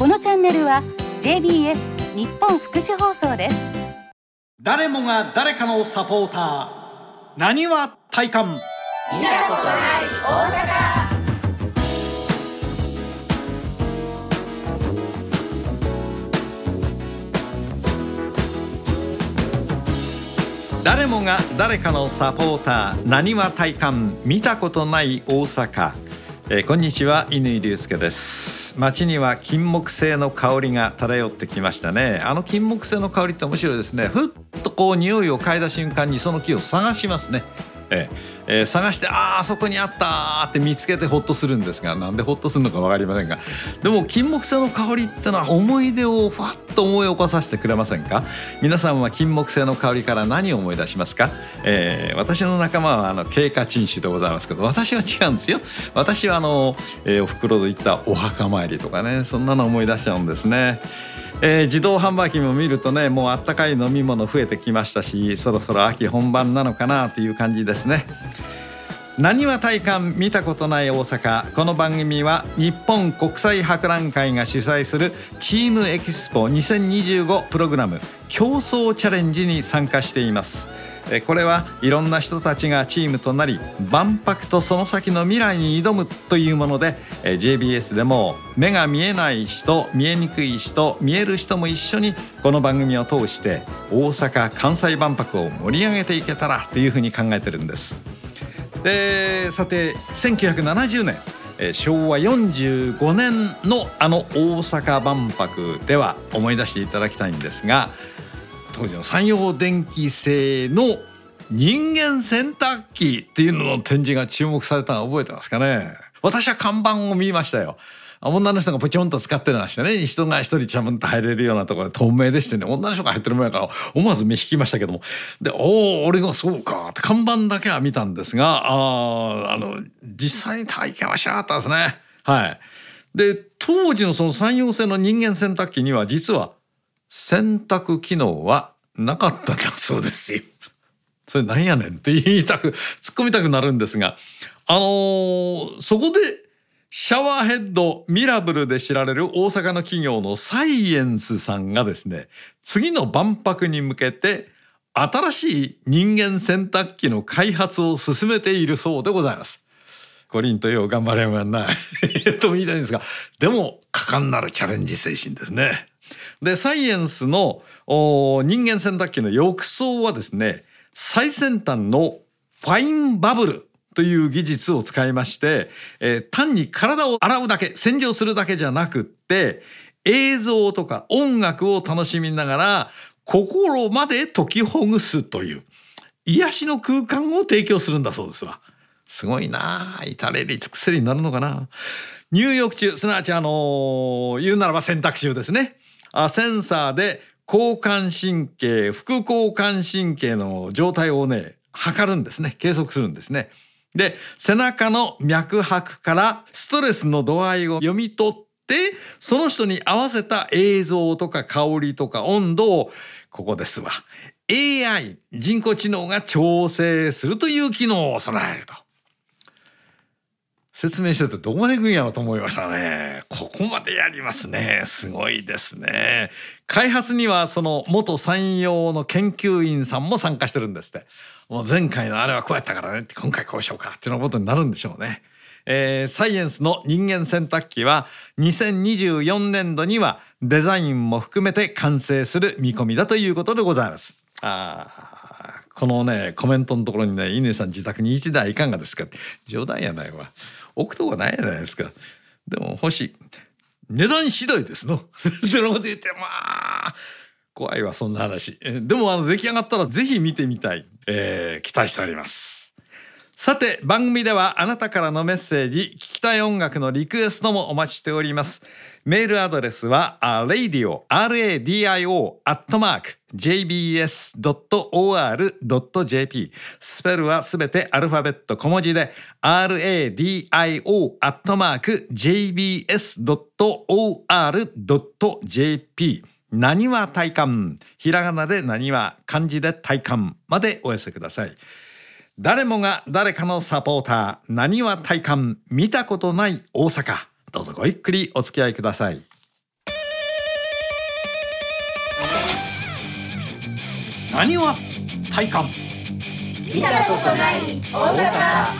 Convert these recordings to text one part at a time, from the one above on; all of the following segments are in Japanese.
このチャンネルは JBS 日本福祉放送です。 誰もが誰かのサポーター、なにわ体感。 見たことない大阪。 誰もが誰かのサポーター、なにわ体感、見たことない大阪。こんにちは、乾隆介です。街には金木犀の香りが漂ってきましたね。金木犀の香りって面白いですね。ふっとこう匂いを嗅いだ瞬間にその木を探しますね。探してあそこにあったって見つけてホッとするんですが、なんでホッとするのか分かりませんが、でも金木犀の香りってのは思い出をふわっと思い起こさせてくれませんか？皆さんは金木犀の香りから何を思い出しますか？私の仲間は経過鎮守でございますけど、私は違うんですよ。私はお袋といったお墓参りとかね、そんなの思い出しちゃうんですね。自動販売機も見るとね、もうあったかい飲み物増えてきましたし、そろそろ秋本番なのかなという感じですね。なにわ体感、見たことない大阪。この番組は日本国際博覧会が主催するチームエキスポ2025プログラム競争チャレンジに参加しています。これはいろんな人たちがチームとなり、万博とその先の未来に挑むというもので、JBS でも目が見えない人、見えにくい人、見える人も一緒にこの番組を通して大阪・関西万博を盛り上げていけたらというふうに考えてるんです。で、さて1970年、昭和45年の大阪万博では思い出していただきたいんですが、当時の山陽電機製の人間洗濯機っていうのの展示が注目されたのを覚えてますかね。私は看板を見ましたよ。女の人がポチョンと使ってましてね、人が一人ちゃんと入れるようなところで透明でしてね、女の人が入ってる前から思わず目引きましたけども、で俺がそうかって看板だけは見たんですが、実際に体験はしなかったですね。はい。で、当時のその山陽製の人間洗濯機には実は洗濯機能はなかったんだそうですよ。それなんやねんって突っ込みたくなるんですが、そこでシャワーヘッドミラブルで知られる大阪の企業のサイエンスさんがですね、次の万博に向けて新しい人間洗濯機の開発を進めているそうでございます。コリンとよう頑張れまんないと言いたいんですが、でも果敢なるチャレンジ精神ですね。で、サイエンスの人間洗濯機の浴槽はですね、最先端のファインバブルという技術を使いまして、単に体を洗うだけ、洗浄するだけじゃなくって、映像とか音楽を楽しみながら心まで解きほぐすという癒しの空間を提供するんだそうですわ。すごいなあ。至れり尽くせりになるのかな。入浴中、すなわち言うならば洗濯中ですね。センサーで交感神経、副交感神経の状態をね、測るんですね。計測するんですね。で、背中の脈拍からストレスの度合いを読み取って、その人に合わせた映像とか香りとか温度を、ここですわ、AI 人工知能が調整するという機能を備えると。説明しててどこまで行くんやろと思いましたね。ここまでやりますね。すごいですね。開発にはその元山陽の研究員さんも参加してるんですって。もう前回のあれはこうやったからねって、今回こうしようかっていうことになるんでしょうね。サイエンスの人間洗濯機は2024年度にはデザインも含めて完成する見込みだということでございます。このね、コメントのところにね、乾さん自宅に1台いかがですかって、冗談やないわ。置くとこないじゃないですか。でも欲しい。値段次第ですの。ってのこと言って、怖いわそんな話。でも出来上がったらぜひ見てみたい。期待しております。さて、番組ではあなたからのメッセージ、聞きたい音楽のリクエストもお待ちしております。メールアドレスはradio@jbs.or.jp、 スペルはすべてアルファベット小文字で radio@jbs.or.jp、 なにわ体感、ひらがなでなにわ、漢字で体感までお寄せください。誰もが誰かのサポーター、なにわ体感、見たことない大阪。どうぞごゆっくりお付き合いください。 なにわ体感。 見たことない大阪。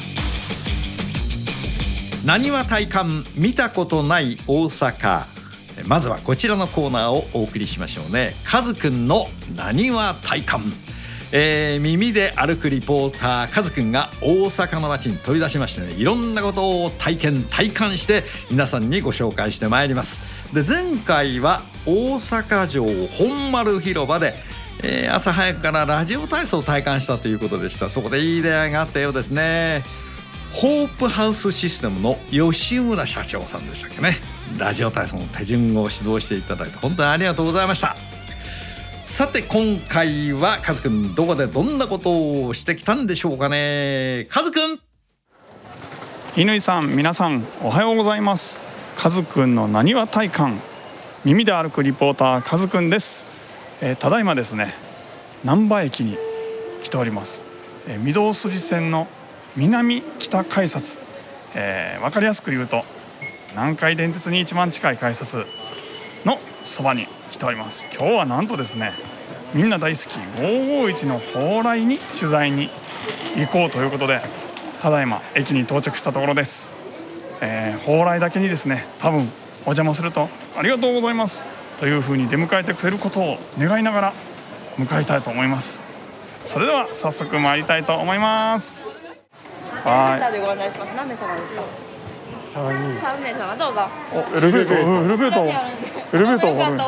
なにわ体感見たことない大阪。まずはこちらのコーナーをお送りしましょうね。カズくんのなにわ体感。耳で歩くリポーターカズくんが大阪の街に飛び出しましてね、いろんなことを体感して皆さんにご紹介してまいります。で、前回は大阪城本丸広場で、朝早くからラジオ体操を体感したということでした。そこでいい出会いがあったようですね。ホープハウスシステムの吉村社長さんでしたっけね。ラジオ体操の手順を指導していただいて本当にありがとうございました。さて今回はカズくんどこでどんなことをしてきたんでしょうかね。カズくん。 乾さん、皆さんおはようございます。カズくんのなにわ体感、耳で歩くリポーターカズくんです。ただいまですね、難波駅に来ております。御堂筋線の南北改札、分かりやすく言うと南海電鉄に一番近い改札のそばに来ております。今日はなんとですね、みんな大好き551の蓬莱に取材に行こうということで、ただいま駅に到着したところです。蓬莱だけにですね、多分お邪魔するとありがとうございますというふうに出迎えてくれることを願いながら向かいたいと思います。それでは早速参りたいと思います。 エレベーターでご案内します。何名様ですか？3名様、どうぞ。 エレベーター、エレベーターがある。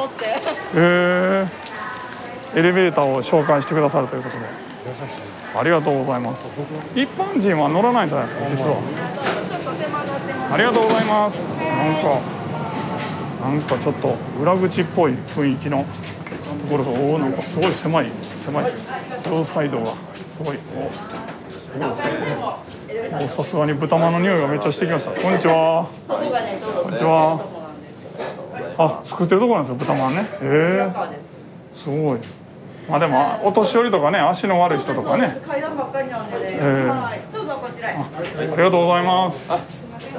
エレベーターを紹介してくださるということでありがとうございます。一般人は乗らないんじゃないですか、実は。ありがとうございます。なんかちょっと裏口っぽい雰囲気のところが、なんかすごい狭い両サイドがすごい。さすがに豚まんの匂いがめっちゃしてきました。こんにちは。こんにちは。あ、作ってるところなんですよ、豚まんね。すごい。まあでもお年寄りとかね、足の悪い人とかね。階段ばっかりなんでね。どうぞこちらへ。ありがとうございます。あ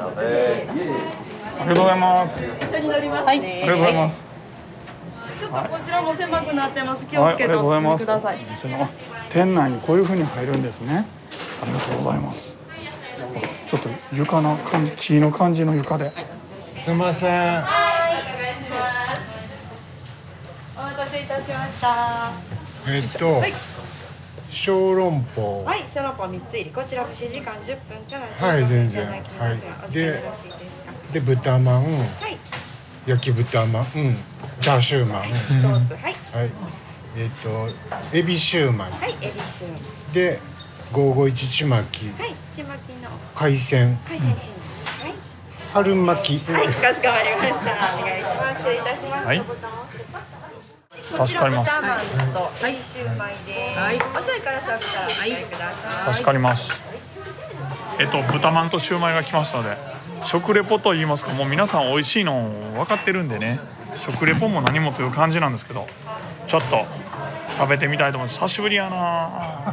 りがとうございます。 一緒に乗りますね。 ありがとうございます。 ちょっとこちらも狭くなってます。気をつけてお進みください。 店内にこういう風に入るんですね。ありがとうございます。ちょっと床の感じ、木の感じの床で。 すみません。 はい、お願いします。お待たせいたしました。はい。 小籠包。 はい、小籠包3つ入り。こちらも7時間10分からはい、全然。はい。で豚まん。はい。焼き豚まん。チャーシューまん。 1つ。はい。 はい。エビシューマイ。 はい、エビシュー。 で551ちまき。 はい、ちまきの。 海鮮ちまき。はい。 春巻き。 はい、かしこまりました。お願いします。失礼いたします。 はい。助かります。 豚まんとエビシューマイです。はい。お醤油からしゃぶからお使いください。 助かります。豚まんとシューマイが来ましたので、食レポと言いますか、もう皆さん美味しいの分かってるんでね、食レポも何もという感じなんですけど、ちょっと食べてみたいと思います。久しぶりやな。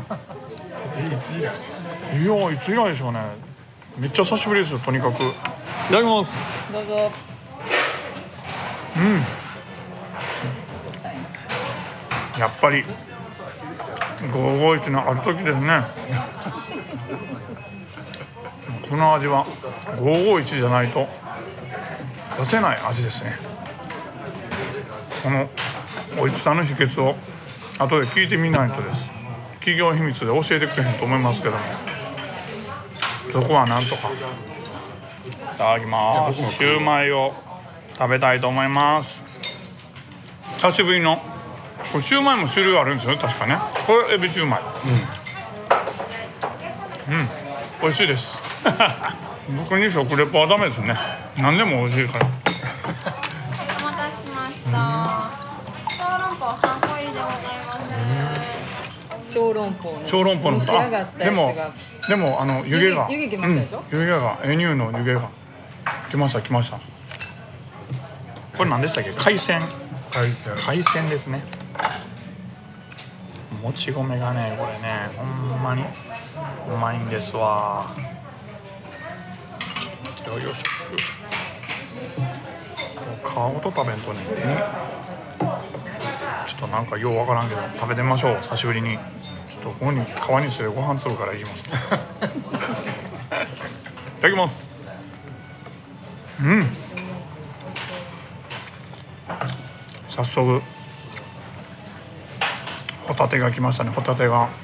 いや、いつ以来でしょうね。めっちゃ久しぶりですよ、とにかく。いただきます。 どうぞ。 やっぱり551のある時ですね。この味は551じゃないと出せない味ですね。この美味しさの秘訣を後で聞いてみないとです。企業秘密で教えてくれへんと思いますけども、そこはなんとか。いただきます。シューマイを食べたいと思います。久しぶりの。これシューマイも種類あるんですよね、確かね。これエビシューマイ。美味しいです。僕に食レポはダメですね。何でも美味しいから。 お待たせしました。小籠包3個入りでございます。 小籠包の小籠包の蒸し上がったやつがでも湯気が湯気来ましたでしょ、 湯気がエニューの湯気が来ました。これ何でしたっけ？海鮮ですね。もち米がね、これね、ほんまにうまいんですわ。よいしょ。皮ごと食べんとね、手にちょっととなんかようわからんけど食べてみましょう。久しぶりにちょっとここに川にしてご飯粒からいきますいただきます。早速ホタテが来ましたね。ホタテが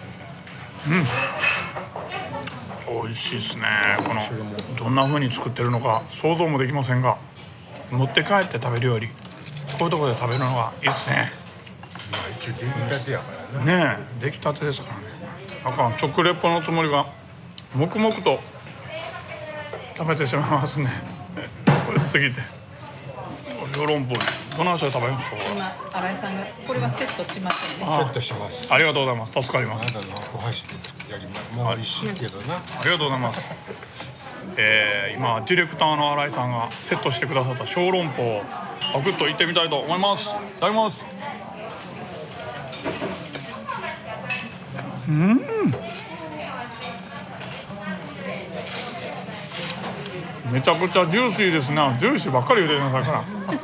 美味しいですね。このどんな風に作ってるのか想像もできませんが、持って帰って食べるよりこういうところで食べるのがいいですね。 一応出来たてやからね。 ねえ、出来たてですからね。だから食レポのつもりが黙々と食べてしまいますね美味しすぎて。小籠包ね、どの足で食べるんですか。 今新井さんがこれはセットしましたね。 セットします。 ありがとうございます。助かります。 あなたのお箸でやります。もう一緒やけどな。 ありがとうございます。今ディレクターの新井さんがセットしてくださった小籠包をパクッといってみたいと思います。いただきます。めちゃくちゃジューシーですね。ジューシーばっかり言うてくださいから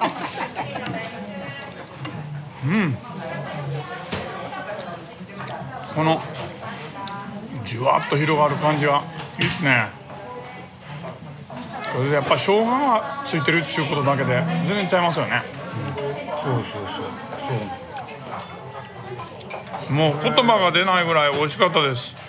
このじゅわっと広がる感じはいいですね。これでやっぱり生姜がついてるっていうことだけで全然ちゃいますよね。もう言葉が出ないぐらい美味しかったです。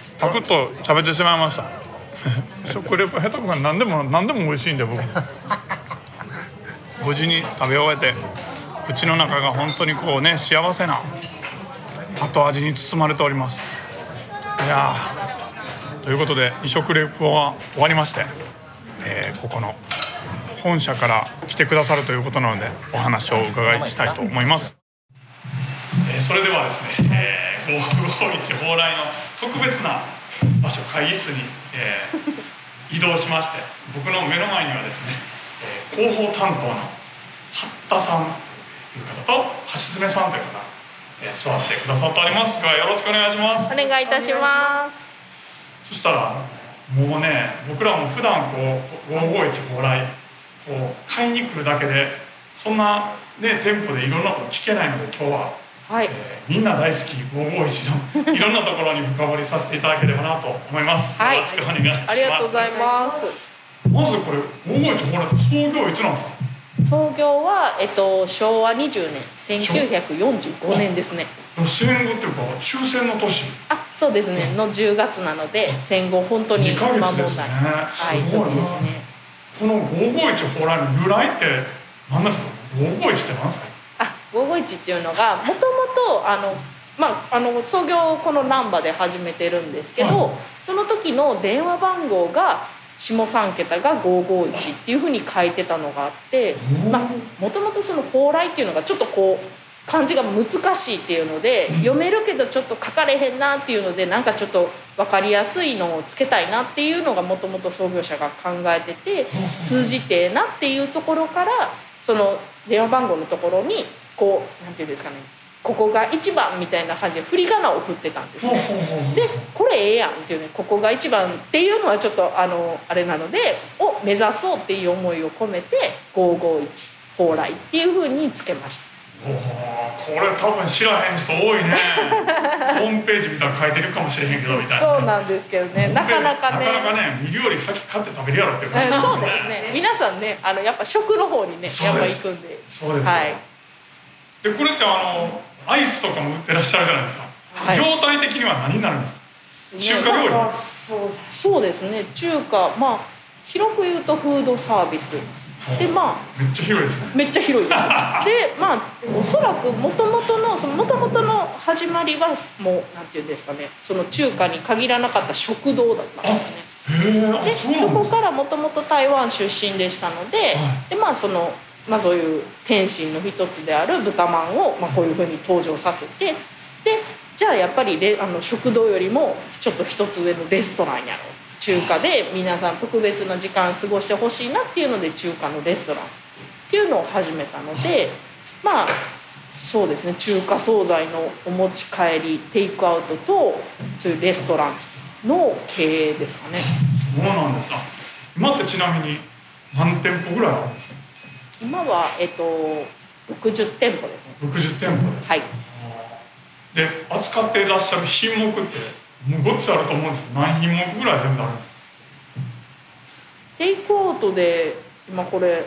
パクッと食べてしまいました食レポ下手くそ何でも美味しいんで僕無事に食べ終えて口の中が本当にこうね幸せな後味に包まれております。いやということで食レポが終わりまして、ここの本社から来てくださるということなのでお話をお伺いしたいと思います。それではですね、551蓬莱の特別な場所会議室に、移動しまして、僕の目の前にはですね、広報担当の八田さんという方と橋爪さんという方、座ってくださっております。よろしくお願いします。 お願いいたします。 そしたらもうね、僕らも普段こう551蓬莱こう買いに来るだけでそんなね店舗でいろんなこと聞けないので、今日ははい、 みんな大好き551のいろんなところに深掘りさせていただければなと思います。 はい、 よろしくお願いします。 ありがとうございます。 まずこれ551蓬莱って創業いつなんですか。 創業は、昭和20年1945年ですね。 戦後っていうか終戦の年。 あ、そうですねの10月なので戦後本当に 2ヶ月ですね。 はい、 すごいな。 時ですね。 この551蓬莱の由来って何ですか。551って何ですか。 551っていうのがもともと創業この難波で始めてるんですけど、その時の電話番号が下3桁が551っていうふうに書いてたのがあって、もともとその蓬莱っていうのがちょっとこう漢字が難しいっていうので、読めるけどちょっと書かれへんなっていうので、なんかちょっと分かりやすいのをつけたいなっていうのがもともと創業者が考えてて、数字ってええなっていうところからその電話番号のところにこうなんていうんですかね、ここが1番みたいな感じで振り仮名を振ってたんですね。でこれええやんっていうね、ここが1番っていうのはちょっとあれなのでを目指そうっていう思いを込めて551蓬莱っていうふうにつけました。 これ多分知らへん人多いねホームページ見たら書いてるかもしれへんけどみたいな。 そうなんですけどね、なかなかね見るより先買って食べるやろっていう感じですね。 そうですね、皆さんねやっぱ食の方にねやっぱ行くんで。 そうです、 はい、 でこれってアイスとかも売ってらっしゃるじゃないですか、はい、業態的には何になるんですか。中華料理。 そうですね、中華、広く言うとフードサービスで、めっちゃ広いですね。 めっちゃ広いですでおそらく元々の始まりはもうなんていうんですかね、その中華に限らなかった食堂だったんですね。でそこからもともと台湾出身でしたので、そういう点心の一つである豚まんをこういうふうに登場させて、でじゃあやっぱり食堂よりもちょっと一つ上のレストランやろう、中華で皆さん特別な時間過ごしてほしいなっていうので中華のレストランっていうのを始めたので、そうですね、中華惣菜のお持ち帰りテイクアウトとそういうレストランの経営ですかね。 そうなんですか。今ってちなみに何店舗ぐらいあるんですか。 今は60店舗ですね。 60店舗で。 はい。 で扱っていらっしゃる品目ってもうごっつあると思うんですけど、何品目ぐらい全部あるんですか？ テイクアウトで今これ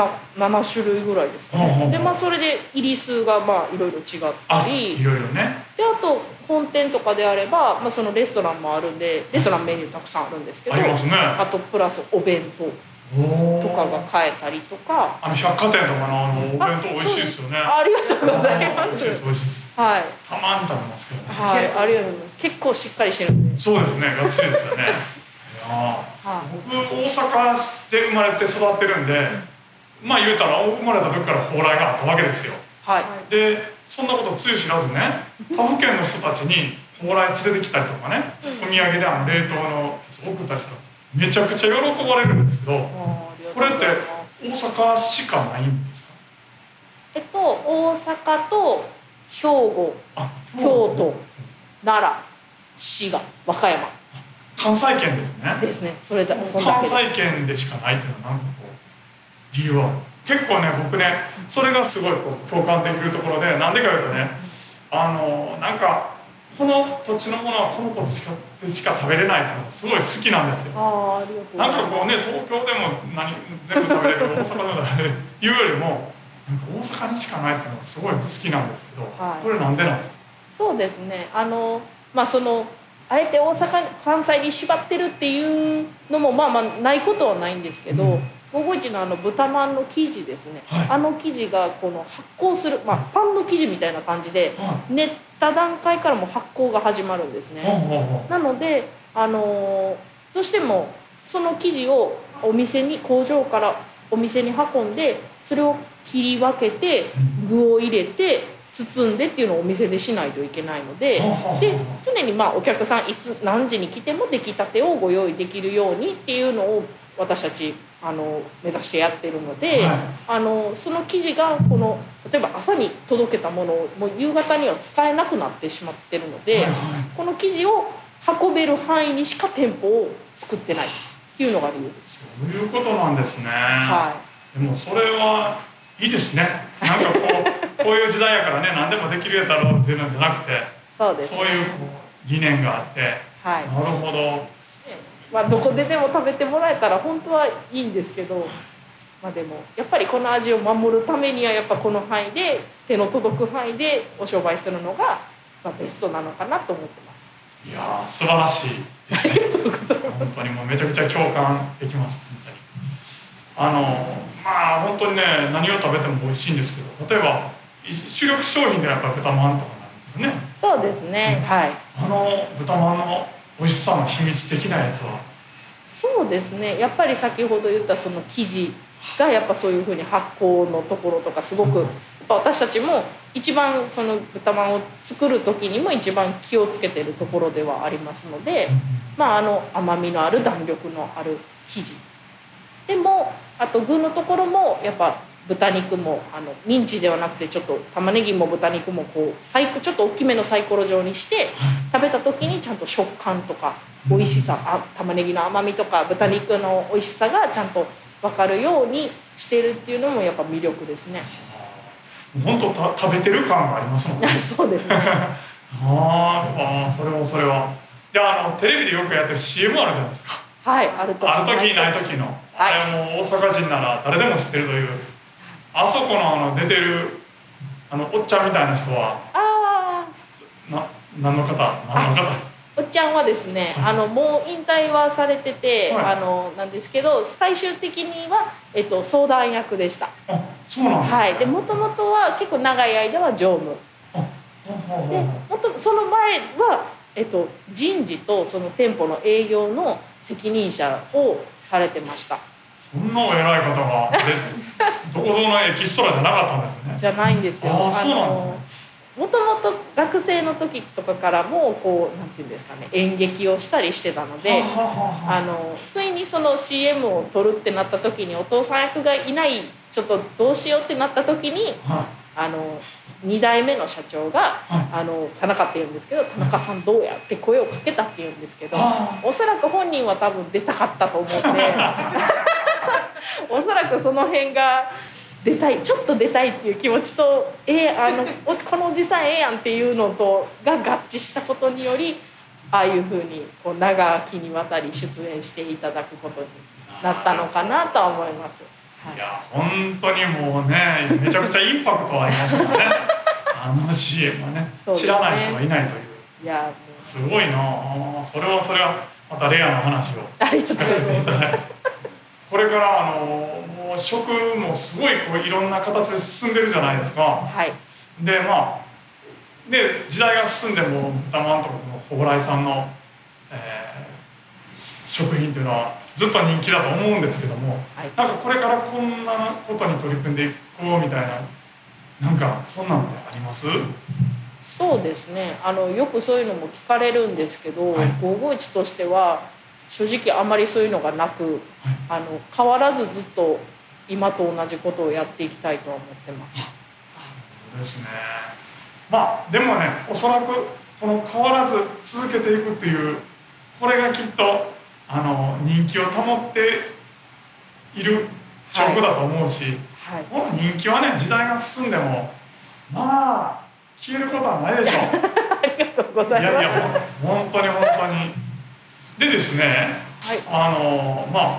7種類ぐらいですかね。でそれで入り数がいろいろ違ったり、 いろいろね。 であと本店とかであれば、そのレストランもあるんで、レストランメニューたくさんあるんですけど、 ありますね。 あとプラスお弁当とかが買えたりとか。 百貨店とかのお弁当美味しいですよね。 ありがとうございます。 美味しいです美味しいです。 はい。 たまに食べますけどね。 はい、ありがとうございます。結構しっかりしてるんで。 そうですね、がっつりですよね。僕大阪で生まれて育ってるんで、言うたら生まれた時から蓬莱があったわけですよ。はい。でそんなことつゆ知らずね、他府県の人たちに蓬莱連れてきたりとかね、お土産で冷凍のやつ送ったりしたらめちゃくちゃ喜ばれるんですけど、これって大阪しかないんですか？ 大阪と兵庫、京都、奈良、滋賀、和歌山。 関西圏ですね。 ですね。そんだけです。 関西圏でしかないっていうのは何か理由は結構ね、僕ねそれがすごい共感できるところで、なんでかいうとね、なんかこの土地のものはこの土地でしか食べれないっていうのがすごい好きなんですよ。 ありがとうございます。 なんか東京でも全部食べれる大阪でも食べれるいうよりもなんか大阪にしかないっていうのがすごい好きなんですけど、これなんでなんですか？ そうですね。あえて大阪関西に縛ってるっていうのもないことはないんですけど、551の豚まんの生地ですね、生地が発酵する、パンの生地みたいな感じで、練った段階からも発酵が始まるんですね。なのでどうしてもその生地を工場からお店に運んで、それを切り分けて具を入れて包んでっていうのをお店でしないといけないので、常にお客さんいつ何時に来ても出来たてをご用意できるようにっていうのを私たち目指してやってるので、その生地が例えば朝に届けたものをもう夕方には使えなくなってしまってるので、この生地を運べる範囲にしか店舗を作ってないっていうのが理由です。 そういうことなんですね。でもそれはいいですね。なんかこういう時代やからね、何でもできるやだろうっていうのじゃなくて、そういう理念があって、なるほど。 どこでも食べてもらえたら本当はいいんですけど、でもやっぱりこの味を守るためにはやっぱこの範囲で手の届く範囲でお商売するのがベストなのかなと思ってます。 いやー、素晴らしいですね。本当にもうめちゃくちゃ共感できます。本当にね、何を食べても美味しいんですけど、例えば主力商品でやっぱり豚まんとかなんですよね。 そうですね。はい。 豚まんの美味しさの秘密的なやつは。 そうですね。やっぱり先ほど言ったその生地がやっぱそういうふうに発酵のところとかすごく、やっぱ私たちも一番その豚まんを作る時にも一番気をつけてるところではありますので、甘みのある弾力のある生地。でもあと具のところもやっぱ豚肉もミンチではなくてちょっと玉ねぎも豚肉もちょっと大きめのサイコロ状にして食べた時にちゃんと食感とか美味しさ、玉ねぎの甘みとか豚肉の美味しさがちゃんと分かるようにしてるっていうのもやっぱ魅力ですね。 本当食べてる感がありますもんね。 そうですね。 それは。でテレビでよくやってる CM あるじゃないですか。 はい、ある時ない時の、あれも大阪人なら誰でも知ってるという、あそこの出てるおっちゃんみたいな人は何の方？ おっちゃんはですね、もう引退はされてて、なんですけど最終的には相談役でした。 そうなんですか。 でもともとは結構長い間は常務で、その前は人事とその店舗の営業の責任者をされてました。 そんなお偉い方がどこぞのエキストラじゃなかったんですね。 じゃないんですよ。もともと学生の時とかからもなんていうんですかね、演劇をしたりしてたので、不意にその CM を撮るってなった時にお父さん役がいない、ちょっとどうしようってなった時に、2代目の社長が、田中っていうんですけど、田中さんどうやって声をかけたっていうんですけど、おそらく本人は多分出たかったと思っておそらくその辺がちょっと出たいっていう気持ちとこのおじさんええやんっていうのとが合致したことによりああいうふうにこう長きにわたり出演していただくことになったのかなとは思います。 いや本当にもうねめちゃくちゃインパクトありますからねCM はね知らない人がいないという。 いやすごいな。それはまたレアな話を聞かせていただいてこれからもう食もすごいこういろんな形で進んでるじゃないですか。 はい、 でで時代が進んでも豚まんとかの蓬莱さんの、食品というのはずっと人気だと思うんですけども、はい、なんかこれからこんなことに取り組んでいこうみたいななんかそんなんってあります？ そうですね、よくそういうのも聞かれるんですけど、はい、551としては正直あんまりそういうのがなく、はい、変わらずずっと今と同じことをやっていきたいとは思ってます。 そうですね。でもねおそらくこの変わらず続けていくっていうこれがきっと人気を保っている食だと思うし、はい、この人気はね時代が進んでも消えることはないでしょう。 ありがとうございます。 いや本当にでですね、はい、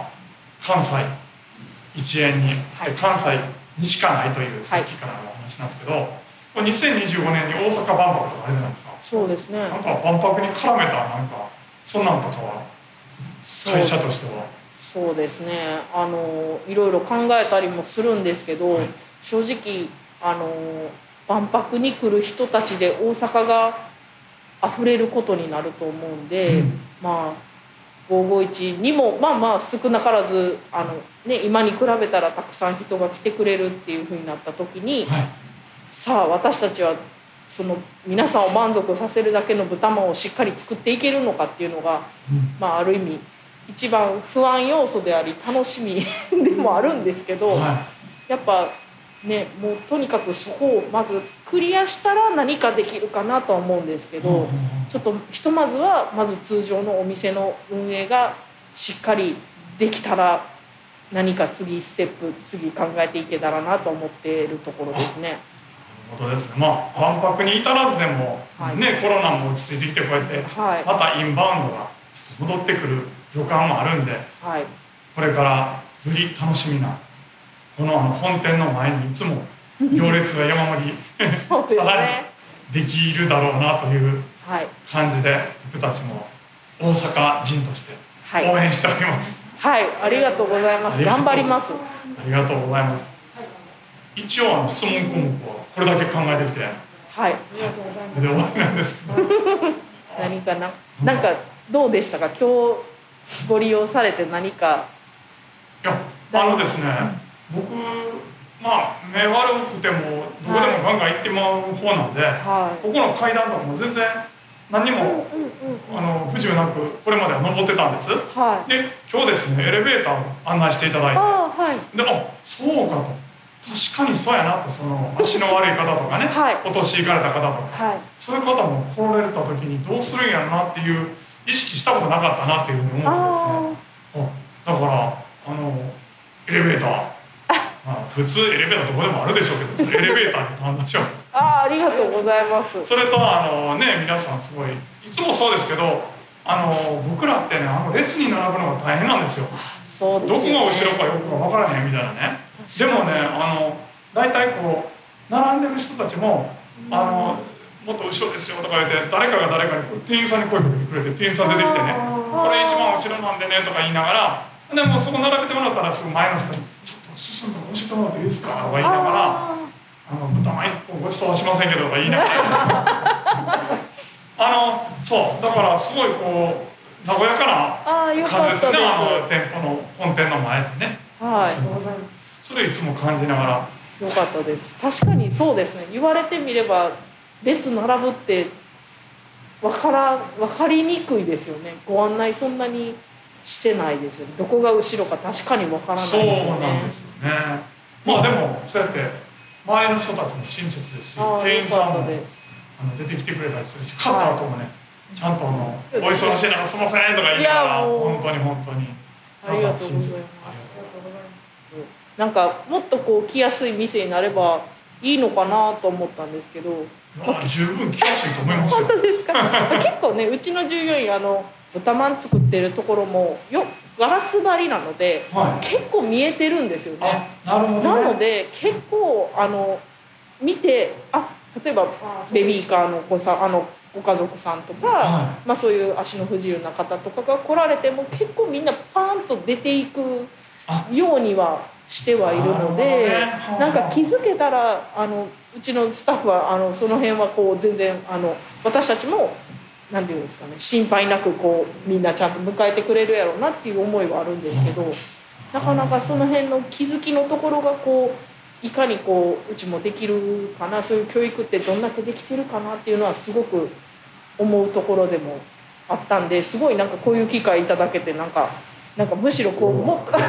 関西一円に、はい、関西にしかないというさっきからのお話なんですけど、これ2025年に大阪万博とかあるじゃないですか。 そうですね。 なんか万博に絡めたなんかそんなんとかは会社としては。 そうですね。いろいろ考えたりもするんですけど、はい、正直万博に来る人たちで大阪が溢れることになると思うんで、551にも少なからず今に比べたらたくさん人が来てくれるっていうふうになった時に、はい、さあ私たちはその皆さんを満足させるだけの豚まんをしっかり作っていけるのかっていうのが、ある意味一番不安要素であり楽しみでもあるんですけど、はい、やっぱね、もうとにかくそこをまずクリアしたら何かできるかなとは思うんですけど、ちょっとひとまずはまず通常のお店の運営がしっかりできたら何か次考えていけたらなと思っているところですね。 なるほどですね。万博に至らずでも、はいね、コロナも落ち着いてきてこうやって、はい、またインバウンドが戻ってくる予感もあるんで、はい、これからより楽しみなこの本店の前にいつも行列が山盛りそうですね、さらにできるだろうなという感じで、僕たちも大阪人として応援しております。 はい、ありがとうございます。頑張ります。 ありがとうございます。一応質問項目はこれだけ考えてきて、はい、 ありがとうございます。 で終わりなんですけど何かな、なんかどうでしたか、今日ご利用されて何か。 いやですね、僕目悪くてもどこでもガンガン行ってまう方なんで、はい、ここの階段とかも全然何にも不自由なくこれまでは登ってたんです、はい、で今日ですねエレベーターを案内していただいて、はい、でそうかと、確かにそうやなと、その足の悪い方とかね、はい、お年いかれた方とか、はい、そういう方も来られた時にどうするんやろなっていう意識したことなかったなっていうふうに思ってですね、だからエレベーター普通エレベーターどこでもあるでしょうけど、エレベーターに感動します。 ありがとうございます。 それと皆さんすごいいつもそうですけど、僕らってね列に並ぶのが大変なんですよ。そうですよね、どこが後ろかよく分からへんみたいなね。でもね大体こう並んでる人たちももっと後ろですよとか言って誰かが誰かに店員さんに声かけてくれて、店員さん出てきてね、これ一番後ろなんでねとか言いながら、でもそこ並べてもらったらすぐ前の人にちょっと進んで教えてもらっていいですかとか言いながら、豚まん一個ごちそうはしませんけどとか言いながらそうだからすごいこう和やかな感じですね、本店の前ってね。はい、それいつも感じながら。 よかったです。確かにそうですね、言われてみれば列並ぶって分かりにくいですよね。ご案内そんなにしてないですよね。どこが後ろか確かに分からないですよね。 そうなんですよね。でもそうやって周りの人たちも親切ですし、店員さんも出てきてくれたりするし、買った後もね、ちゃんとお忙しい中すいませんとか言いながら、本当にありがとうございます。 なんかもっとこう来やすい店になればいいのかなと思ったんですけど。 十分来やすいと思いますよ。 本当ですか。結構ね、うちの従業員豚まん作ってるところもガラス張りなので、はい、結構見えてるんですよね。なるほどね。なので結構見て例えばベビーカーのご家族さんとか、はい、そういう足の不自由な方とかが来られても結構みんなパーンと出ていくようにはしてはいるので、なんか気づけたらうちのスタッフはその辺はこう全然私たちもなんていうんですかね、心配なくこうみんなちゃんと迎えてくれるやろうなっていう思いはあるんですけど、なかなかその辺の気づきのところがこういかにこうちもできるかな、そういう教育ってどんだけできてるかなっていうのはすごく思うところでもあったんで、すごいなんかこういう機会いただけてなんかむしろこうもっと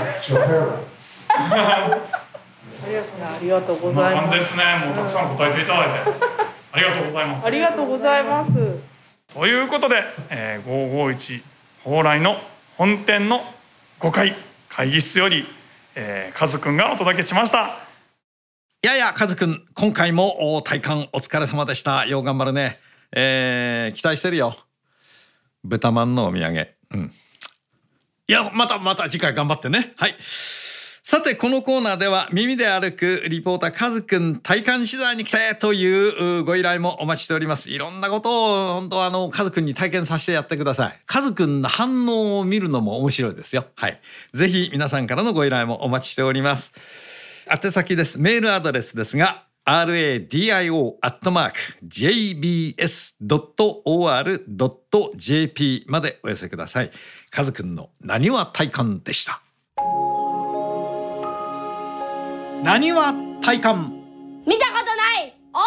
ありがとうございます。ですね。もうたくさん答えていただいて、ありがとうございます。ありがとうございます。 ということで、551蓬莱の本店の5階会議室より、カズくんがお届けしました。 いやカズくん、今回も体感お疲れ様でした。よう頑張るね。期待してるよ。豚まんのお土産。いやまた次回頑張ってね。はい。さてこのコーナーでは耳で歩くリポーターカズくん体感取材に来てというご依頼もお待ちしております。いろんなことを本当カズくんに体験させてやってください。カズくんの反応を見るのも面白いですよ。はい。ぜひ皆さんからのご依頼もお待ちしております。宛先です。メールアドレスですがradio@jbs.or.jp までお寄せください。カズくんのなにわ体感でした。なにわ体感、 見たことない大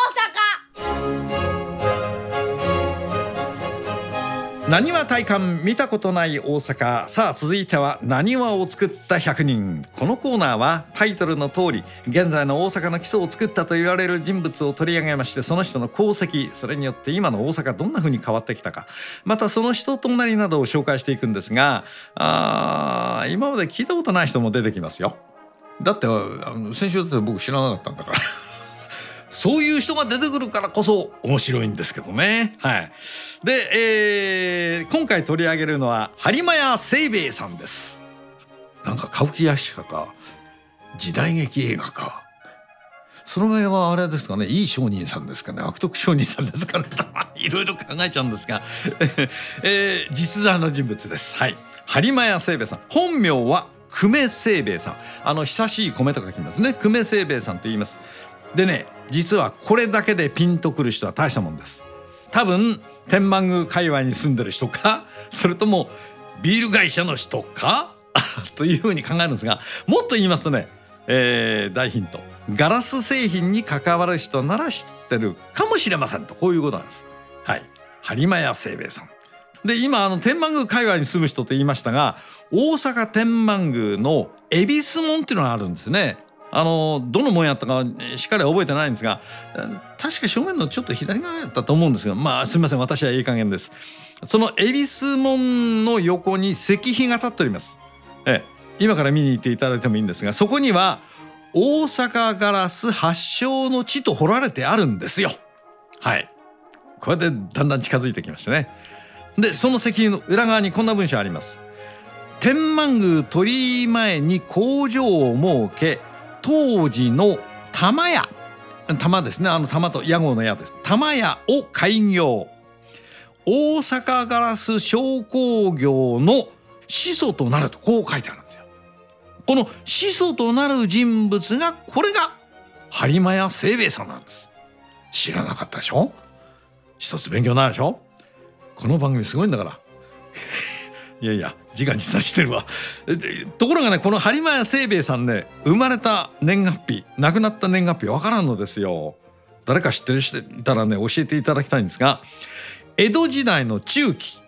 阪。なにわ体感、見たことない大阪。さあ続いてはなにわを作った100人。このコーナーはタイトルの通り現在の大阪の基礎を作ったと言われる人物を取り上げまして、その人の功績、それによって今の大阪どんな風に変わってきたか、またその人となりなどを紹介していくんですが、今まで聞いたことない人も出てきますよ。だって先週だって僕知らなかったんだからそういう人が出てくるからこそ面白いんですけどね。はい。で、今回取り上げるのは播磨屋清兵衛さんです。なんか歌舞伎役者か時代劇映画か、その場合はあれですかね、いい商人さんですかね、悪徳商人さんですかねいろいろ考えちゃうんですが実在の人物です。はい。播磨屋清兵衛さん、本名は久米清兵衛さん。久しい米と書きますね。久米清兵衛さんと言います。でね、実はこれだけでピンとくる人は大したもんです。多分天満宮界隈に住んでる人か、それともビール会社の人かというふうに考えるんですが、もっと言いますとね、大ヒント、ガラス製品に関わる人なら知ってるかもしれませんと、こういうことなんです。はい。播磨屋清兵衛さんで、今天満宮界隈に住む人と言いましたが、大阪天満宮の恵比寿門っていうのがあるんですね。どの門やったかしっかり覚えてないんですが、確か正面のちょっと左側やったと思うんですが、すみません、私はいい加減です。その恵比寿門の横に石碑が立っております。今から見に行っていただいてもいいんですが、そこには大阪ガラス発祥の地と彫られてあるんですよ。はい。これでだんだん近づいてきましたね。で、その石碑の裏側にこんな文章あります。天満宮鳥居前に工場を設け、当時の玉屋、玉ですね、玉と屋号の屋です。玉屋を開業。大阪ガラス商工業の始祖となると、こう書いてあるんですよ。この始祖となる人物が、これが播磨屋清兵衛さんなんです。知らなかったでしょ。一つ勉強になるでしょ。この番組すごいんだからいやいや、自画自賛してるわ。ところがね、この播磨屋清兵衛さんね、生まれた年月日、亡くなった年月日わからんのですよ。誰か知ってる人いたらね、教えていただきたいんですが、江戸時代の中期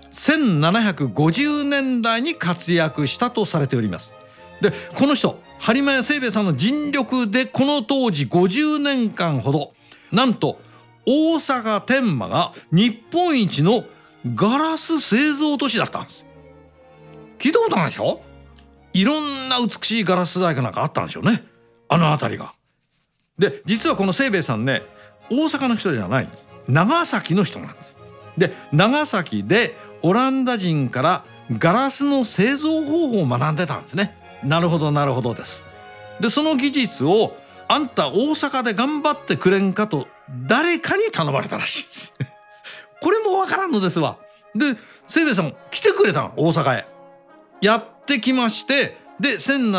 1750年代に活躍したとされております。で、この人播磨屋清兵衛さんの尽力で、この当時50年間ほど、なんと大阪天満が日本一のガラス製造都市だったんです。聞いたことないでしょ。 いろんな美しいガラス細工なんかあったんでしょうね、あの辺りが。で実はこの清兵衛さんね、大阪の人じゃないんです。長崎の人なんです。で長崎でオランダ人からガラスの製造方法を学んでたんですね。なるほどなるほどです。でその技術をあんた大阪で頑張ってくれんかと誰かに頼まれたらしいですこれもわからんのですわ。で清兵衛さん来てくれたの、大阪へやってきまして、で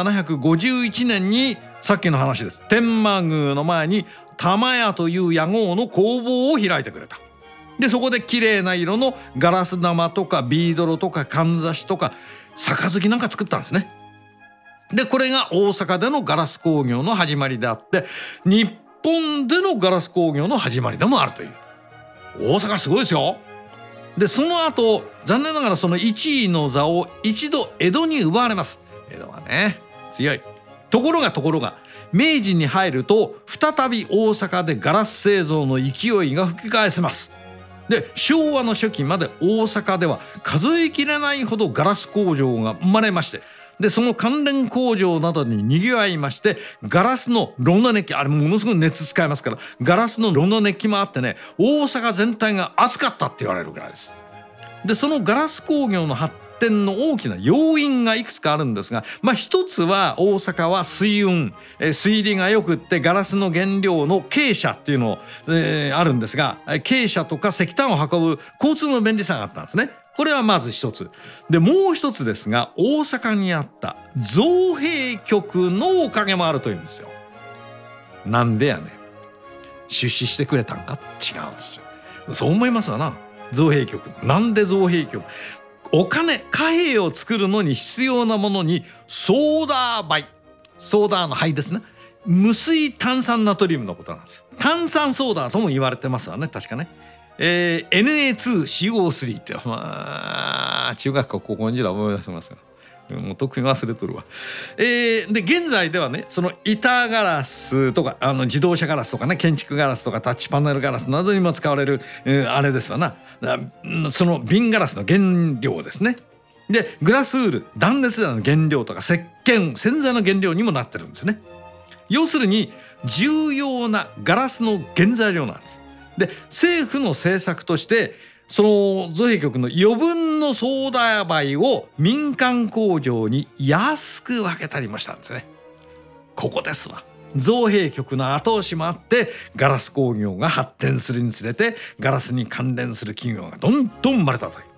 1751年にさっきの話です、天満宮の前に玉屋という屋号の工房を開いてくれた。でそこで綺麗な色のガラス玉とかビードロとかかんざしとか杯なんか作ったんですね。でこれが大阪でのガラス工業の始まりであって、日本でのガラス工業の始まりでもあるという。大阪すごいですよ。でその後残念ながらその1位の座を一度江戸に奪われます。江戸はね強い。ところが明治に入ると再び大阪でガラス製造の勢いが吹き返せます。で昭和の初期まで大阪では数えきれないほどガラス工場が生まれまして、でその関連工場などに賑わいまして、ガラスの炉の熱気、あれものすごい熱使いますから、ガラスの炉の熱気もあってね、大阪全体が熱かったって言われるぐらいです。でそのガラス工業の発展の大きな要因がいくつかあるんですが、一つは大阪は水運、水利がよくってガラスの原料の珪砂っていうの、あるんですが、珪砂とか石炭を運ぶ交通の便利さがあったんですね。これはまず一つで、もう一つですが、大阪にあった造幣局のおかげもあるというんですよ。なんでやねん、出資してくれたんか？違うんですよ。そう思いますわな。造幣局、なんで造幣局？お金、貨幣を作るのに必要なものにソーダ灰、ソーダの灰ですね、無水炭酸ナトリウムのことなんです。炭酸ソーダとも言われてますわね、確かね。Na2CO3 って、中学校高校の時代思い出しますが、もうとっくに忘れとるわ。で現在ではね、その板ガラスとか自動車ガラスとかね、建築ガラスとかタッチパネルガラスなどにも使われる、あれですわな、その瓶ガラスの原料ですね。でグラスウール、断熱材の原料とか石鹸、洗剤の原料にもなってるんですね。要するに重要なガラスの原材料なんです。で政府の政策としてその造幣局の余分のソーダ灰を民間工場に安く分けたりもしたんですね。ここですわ。造幣局の後押しもあってガラス工業が発展するにつれて、ガラスに関連する企業がどんどん生まれたという。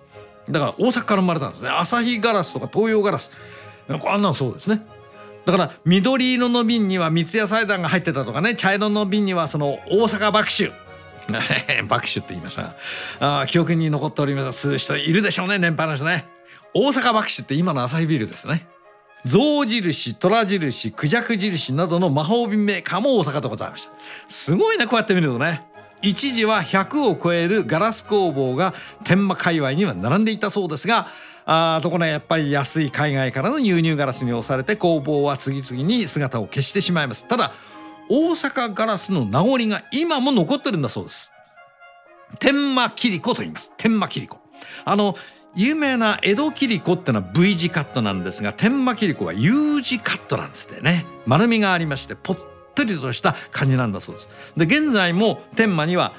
だから大阪から生まれたんですね。朝日ガラスとか東洋ガラス、あんなんそうですね。だから緑色の瓶には三ツ矢サイダーが入ってたとかね、茶色の瓶にはその大阪麦酒麦酒って言いました。記憶に残っております人いるでしょうね、年配の人ね。大阪麦酒って今のアサヒビールですね。象印、虎印、クジャク印などの魔法瓶メーカーも大阪でございました。すごいね、こうやって見るとね。一時は100を超えるガラス工房が天満界隈には並んでいたそうですが、ところがやっぱり安い海外からの輸入ガラスに押されて工房は次々に姿を消してしまいます。ただ大阪ガラスの名残が今も残ってるんだそうです。天満切子と言います。天満切子、有名な江戸切子ってのは V 字カットなんですが、天満切子は U 字カットなんですってね。丸みがありましてぽっとりとした感じなんだそうです。で現在も天満には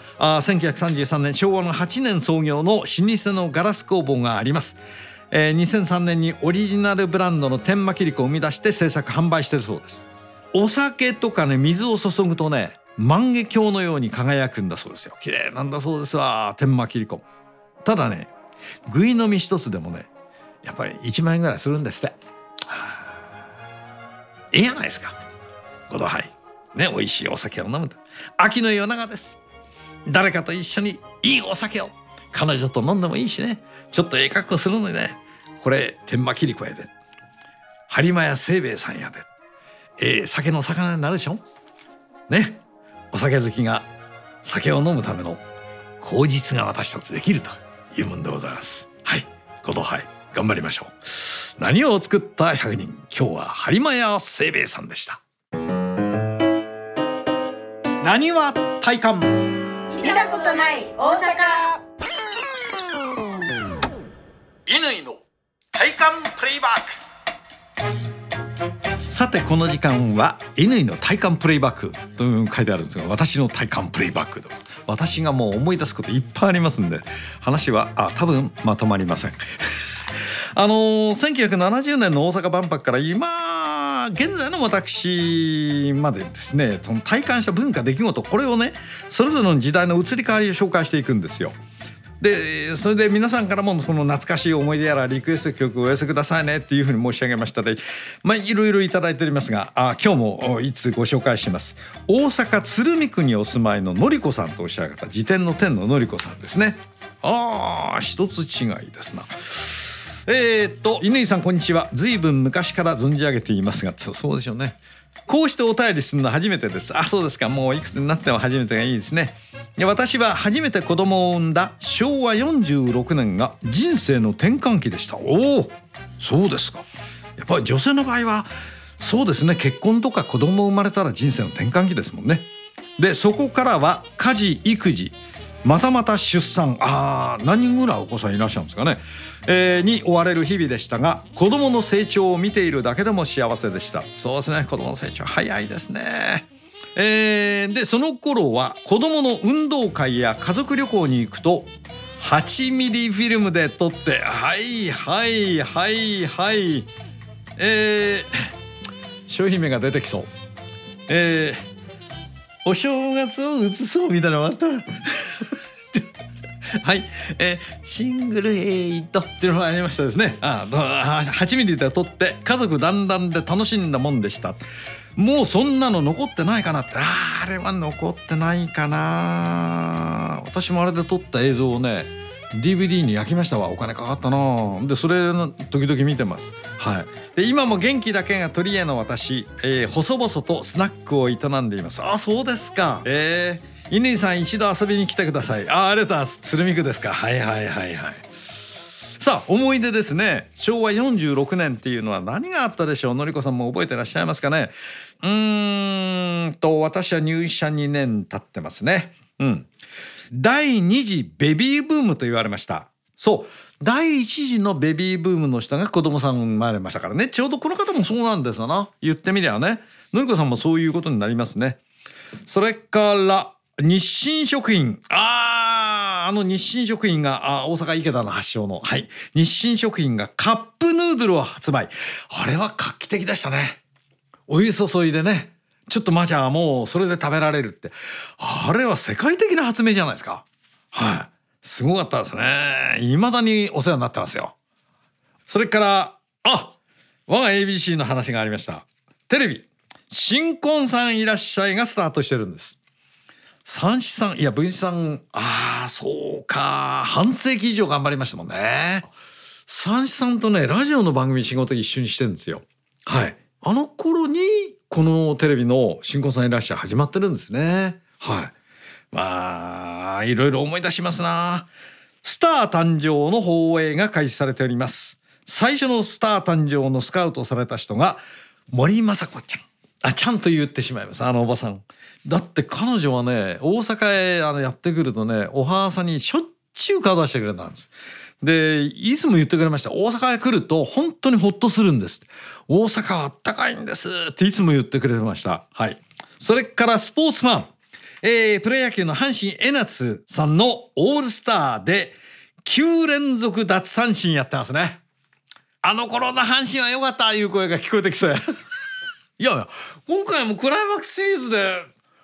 1933年昭和の8年創業の老舗のガラス工房があります。2003年にオリジナルブランドの天満切子を生み出して製作販売してるそうです。お酒とかね、水を注ぐとね、万華鏡のように輝くんだそうですよ。綺麗なんだそうですわ、天満切子。ただね、ぐい飲み一つでもね、やっぱり1万円ぐらいするんですって。ええやないですか、ご度杯ね、美味しいお酒を飲むと秋の夜長です。誰かと一緒にいいお酒を、彼女と飲んでもいいしね、ちょっとええ格好するのにね、これ天満切子やで、播磨屋清兵衛さんやで、酒の魚になるでしょね。お酒好きが酒を飲むための口実が私たちできるというもんでございます。はい、ご度杯頑張りましょう。何を作った100人、今日は播磨屋清兵衛さんでした。何は体感、 見たことない大阪。 乾の体感プレイバック。 さてこの時間は乾の体感プレイバックという書いてあるんですが、私の体感プレイバックで私がもう思い出すこといっぱいありますんで、話は多分まとまりません1970年の大阪万博から今現在の私までですね、その体感した文化出来事、これをねそれぞれの時代の移り変わりを紹介していくんですよ。でそれで皆さんからもその懐かしい思い出やらリクエスト曲をお寄せくださいねっていうふうに申し上げましたので、いろいろいただいておりますが、今日もいつご紹介します。大阪鶴見区にお住まいののりこさんとおっしゃる方、辞典の天ののりこさんですね。一つ違いですな。乾さんこんにちは。ずいぶん昔から存じ上げていますが、そうでしょうね。こうしてお便りするの初めてです。そうですか。もういくつになっても初めてがいいですね。私は初めて子供を産んだ昭和46年が人生の転換期でした。そうですか。やっぱり女性の場合はそうですね、結婚とか子供生まれたら人生の転換期ですもんね。でそこからは家事育児またまた出産、何人ぐらいお子さんいらっしゃるんですかね、に追われる日々でしたが、子供の成長を見ているだけでも幸せでした。そうですね、子供の成長早いですね。でその頃は子供の運動会や家族旅行に行くと8ミリフィルムで撮って、商品名が出てきそう。お正月を映そうみたいなのがあったらはい、シングル8っていうのがありましたですね。8ミリで撮って家族団らんで楽しんだもんでした。もうそんなの残ってないかなって。あれは残ってないかな。私もあれで撮った映像をね DVD に焼きましたわ。お金かかったな。でそれ時々見てます。で今も元気だけが取り柄の私、細々とスナックを営んでいます。そうですか。乾さん一度遊びに来てください。ありがとうございます。鶴見区ですか。さあ思い出ですね。昭和46年っていうのは何があったでしょう。のりこさんも覚えてらっしゃいますかね。私は入社2年経ってますね。第2次ベビーブームと言われました。そう第1次のベビーブームの人が子供さん生まれましたからね。ちょうどこの方もそうなんですよな。言ってみりゃね、のりこさんもそういうことになりますね。それから日清食品、日清食品が大阪池田の発祥の、日清食品がカップヌードルを発売。あれは画期的でしたね。お湯注いでね、ちょっとじゃあもうそれで食べられるって、あれは世界的な発明じゃないですか。すごかったですね。未だにお世話になってますよ。それから我が ABC の話がありました。テレビ新婚さんいらっしゃいがスタートしてるんです。三子さん、文枝さん、そうか、半世紀以上頑張りましたもんね。三子さんとねラジオの番組仕事一緒にしてるんですよ。あの頃にこのテレビの新婚さんいらっしゃい始まってるんですね。いろいろ思い出しますな。スター誕生の放映が開始されております。最初のスター誕生のスカウトされた人が森昌子ちゃん。ちゃんと言ってしまいます。おばさんだって彼女はね大阪へやってくるとねお母さんにしょっちゅう顔出してくれたんです。でいつも言ってくれました。大阪へ来ると本当にホッとするんです。大阪はあったかいんですっていつも言ってくれてました。それからスポーツマン、プロ野球の阪神江夏さんのオールスターで9連続奪三振やってますね。あの頃の阪神は良かったいう声が聞こえてきそうやいや今回もクライマックスシリーズで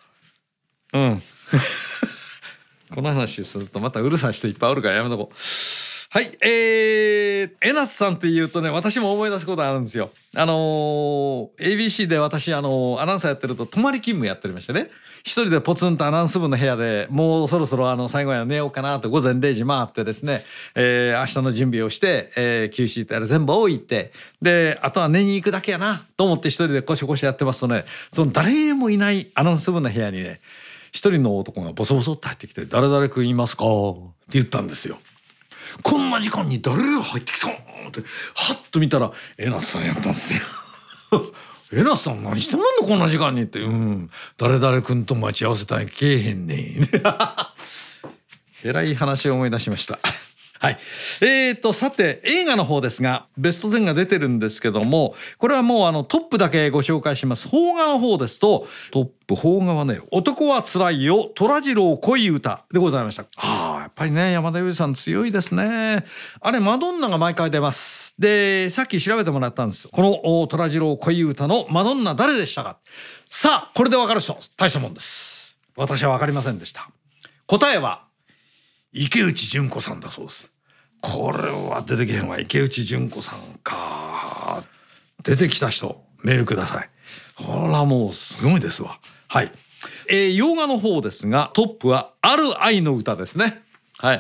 この話するとまたうるさい人いっぱいおるからやめとこう。江夏さんっていうとね私も思い出すことあるんですよ。ABC で私アナウンサーやってると泊まり勤務やっておりましてね、一人でポツンとアナウンス部の部屋でもうそろそろ最後は寝ようかなと午前0時回ってですね、明日の準備をして、Q シートやら全部置いて、であとは寝に行くだけやなと思って一人でコシコシやってますとね、その誰もいないアナウンス部の部屋にね一人の男がボソボソって入ってきて、誰々君いますかって言ったんですよ。こんな時間に誰が入ってきたのってはっと見たら江夏さんやったんですよ江夏さん何してもんのこんな時間にって、誰々君と待ち合わせたんやけえへんねんえらい話を思い出しましたはい。さて映画の方ですが、ベスト10が出てるんですけども、これはもうトップだけご紹介します。邦画の方ですと、トップ邦画はね、男はつらいよ虎次郎恋歌でございました。やっぱりね、山田裕二さん強いですね。あれマドンナが毎回出ます。で、さっき調べてもらったんです。この虎次郎恋歌のマドンナ誰でしたか。さあこれで分かる人大したもんです。私は分かりませんでした。答えは池内純子さんだそうです。これは出てけへんわ。池内純子さんか。出てきた人メールください。ほらもうすごいですわ。はい。洋画の方ですが、トップはある愛の歌ですね。はい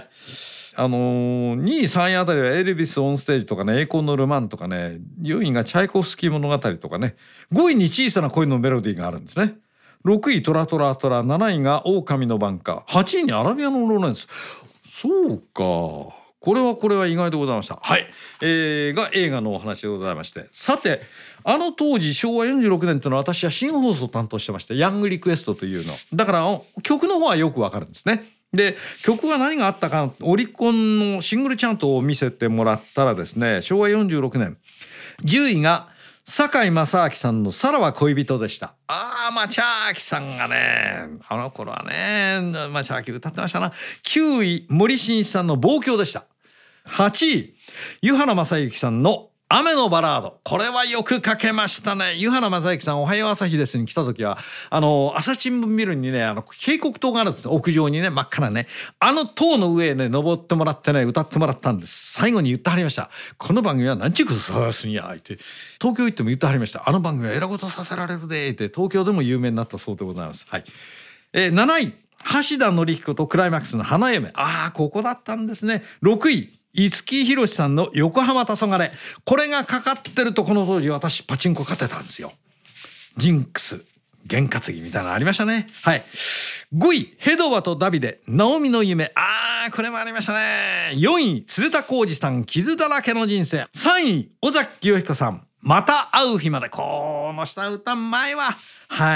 。2位3位あたりはエルビスオンステージとかね、栄光のルマンとかね、4位がチャイコフスキー物語とかね、5位に小さな恋のメロディーがあるんですね。6位トラトラトラ、7位が狼の挽歌、8位にアラビアのローレンス。そうか、これは意外でございました。はい、が映画のお話でございまして、さて当時昭和46年というのは私は新放送を担当してまして、ヤングリクエストというのだから曲の方はよくわかるんですね。で、曲は何があったか、オリコンのシングルチャートを見せてもらったらですね、昭和46年10位が堺正明さんのさらば恋人でした。正明さんがね、あの頃はね、正明歌ってましたな。9位森進一さんの望郷でした。8位湯原正幸さんの雨のバラード。これはよくかけましたね。湯原正幸さん、おはよう朝日ですに来た時は朝日新聞ビルにね、渓谷塔があるんです。屋上にね、真っ赤なね、塔の上へね登ってもらってね、歌ってもらったんです。最後に言ってはりました。この番組は何ちゅうことさすんやって東京行っても言ってはりました。あの番組はえらことさせられるでって東京でも有名になったそうでございます。はい。7位橋田紀彦とクライマックスの花嫁。ここだったんですね。6位五木ひろしさんの横浜黄昏。これがかかってると、この当時私パチンコ勝てたんですよ。ジンクス験担ぎみたいなのありましたね。はい。5位ヘドバとダビデナオミの夢。これもありましたね。4位鶴田浩二さん傷だらけの人生。3位尾崎清彦さんまた会う日まで。この下歌うまいわ。はい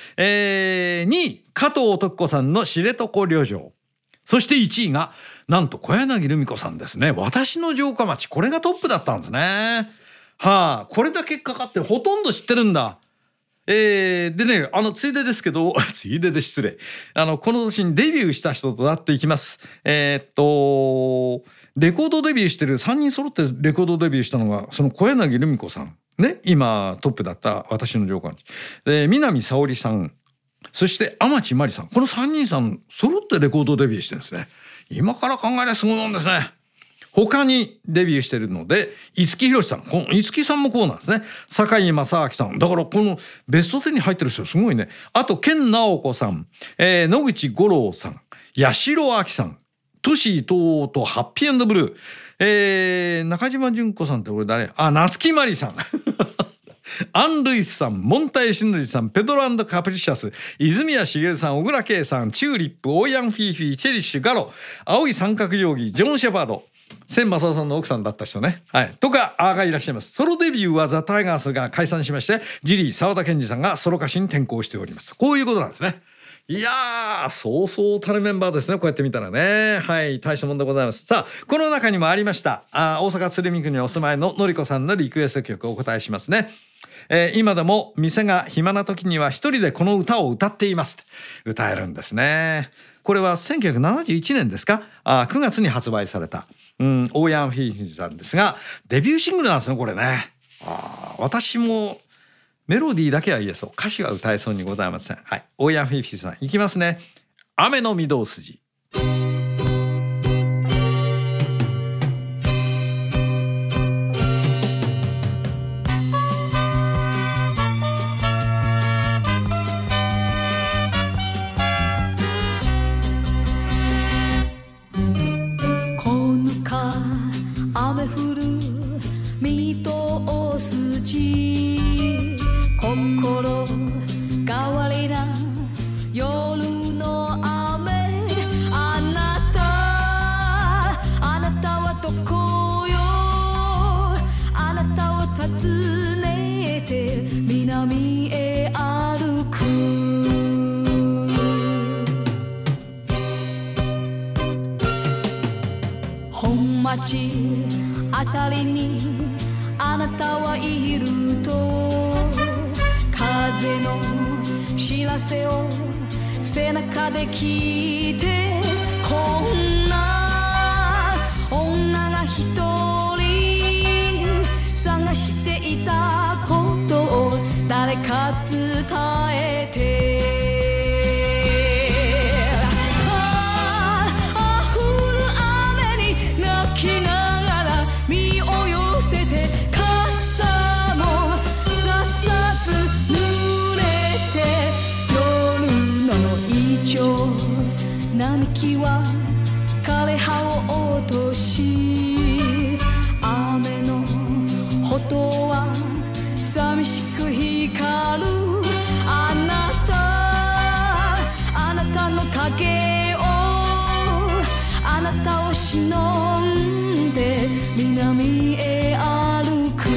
。2位加藤徳子さんの知床旅情。そして1位がなんと小柳ルミ子さんですね。私の城下町。これがトップだったんですね。これだけかかってほとんど知ってるんだ。でね、ついでですけどついでで失礼。この年にデビューした人となっていきます。レコードデビューしてる3人揃ってレコードデビューしたのがその小柳ルミ子さんね、今トップだった私の城下町で、南沙織さん、そして天地真理さん。この3人さん揃ってレコードデビューしてるんですね。今から考えればすごいもんですね。他にデビューしてるので五木ひろしさん、五木さんもこうなんですね。堺正明さん、だからこのベスト10に入ってる人すごいね。あと健直子さん、野口五郎さん、八代亜紀さん、トシ伊藤とハッピー&ブルー、中島純子さんって俺誰？夏木マリさんアン・ルイスさん、モンタヨシノリさん、ペドロ&カプリシャス、泉谷しげるさん、小倉圭さん、チューリップ、オーヤンフィーフィー、チェリッシュ、ガロ、青い三角定規、ジョン・シェパード、千正夫さんの奥さんだった人ね、とかがいらっしゃいます。ソロデビューはザ・タイガースが解散しまして、ジリー沢田研二さんがソロ歌手に転向しております。こういうことなんですね。いやー、そうそうたるメンバーですね。こうやって見たらね。はい、大したもんでございます。さあ、この中にもありました大阪鶴見区にお住まいののりこさんのリクエスト曲をお答えしますね。今でも店が暇な時には一人でこの歌を歌っています。歌えるんですね。これは1971年ですか、9月に発売された、オーヤンフィーフィーさんですが、デビューシングルなんですね、これね。私もメロディーだけは言えそう、歌詞は歌えそうにございません。はい、オーヤンフィーフィーさんいきますね。雨の御堂筋。 夜の雨あな街あたりにあなたはいると風の知らせを背中で聞いてこんな女が一人探していたことを誰か伝えて並木は枯れ葉を落とし雨の音は寂しく光るあなたの影をあなたを忍んで南へ歩く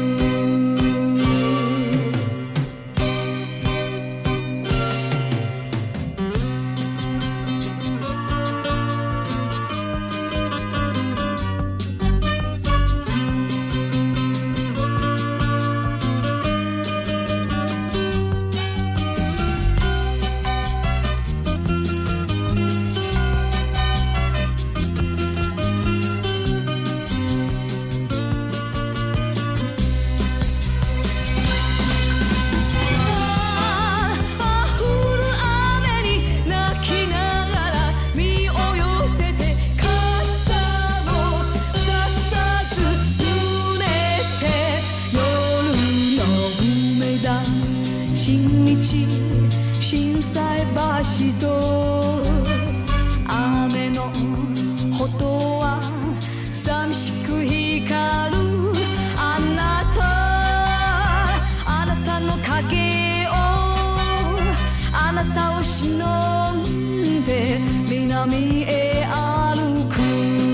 新道心斎橋と雨の音は寂しく光るあなたの影をあなたを忍んで南へ歩く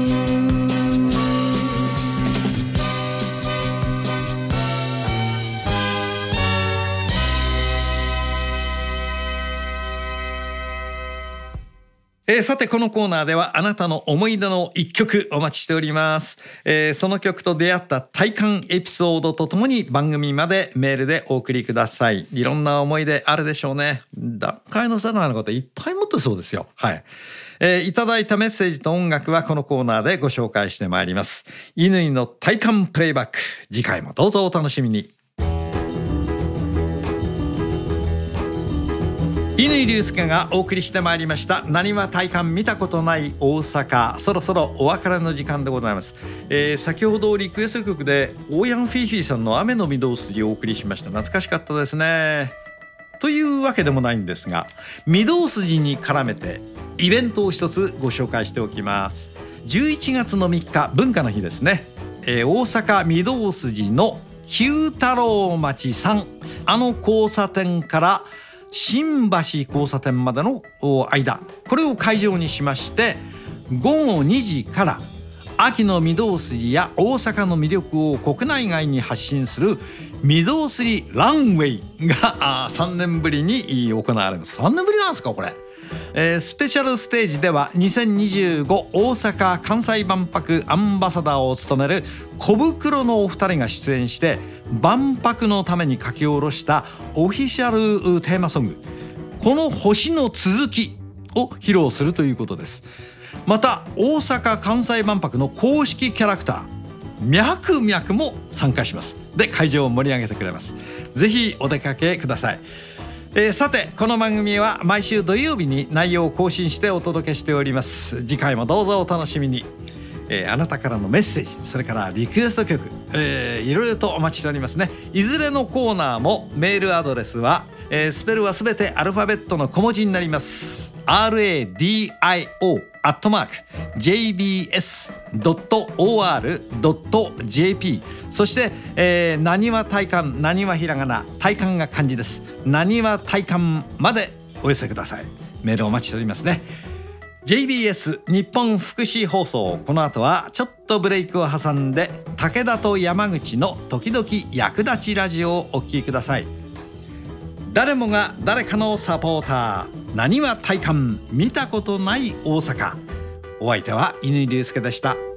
さてこのコーナーではあなたの思い出の一曲お待ちしております、その曲と出会った体感エピソードとともに番組までメールでお送りください。いろんな思い出あるでしょうね。段階のさらなることいっぱい持ってそうですよ。はい、いただいたメッセージと音楽はこのコーナーでご紹介してまいります。乾の体感プレイバック、次回もどうぞお楽しみに。乾隆介がお送りしてまいりましたなにわ体感見たことない大阪、そろそろお別れの時間でございます。先ほどリクエスト曲でオーヤンフィーフィーさんの雨の御堂筋をお送りしました。懐かしかったですね。というわけでもないんですが、御堂筋に絡めてイベントを一つご紹介しておきます。11月の3日文化の日ですね、大阪御堂筋の九太郎町3、あの交差点から新橋交差点までの間、これを会場にしまして、午後2時から秋の御堂筋や大阪の魅力を国内外に発信する御堂筋ランウェイが3年ぶりに行われます。3年ぶりなんですかこれ。スペシャルステージでは2025大阪・関西万博アンバサダーを務める小袋のお二人が出演して、万博のために書き下ろしたオフィシャルテーマソング、この星の続きを披露するということです。また大阪・関西万博の公式キャラクターミャクミャクも参加します。で、会場を盛り上げてくれます。ぜひお出かけください。さてこの番組は毎週土曜日に内容を更新してお届けしております。次回もどうぞお楽しみに。あなたからのメッセージ、それからリクエスト曲、いろいろとお待ちしておりますね。いずれのコーナーもメールアドレスは、スペルはすべてアルファベットの小文字になります。radio@jbs.or.jp、 そして、なにわ体感、なにわひらがな、体感が漢字です。なにわ体感までお寄せください。メールお待ちしておりますね。JBS 日本福祉放送、この後はちょっとブレイクを挟んで武田と山口の時々役立ちラジオをお聞きください。誰もが誰かのサポーター、なにわ体感見たことない大阪。お相手は乾隆介でした。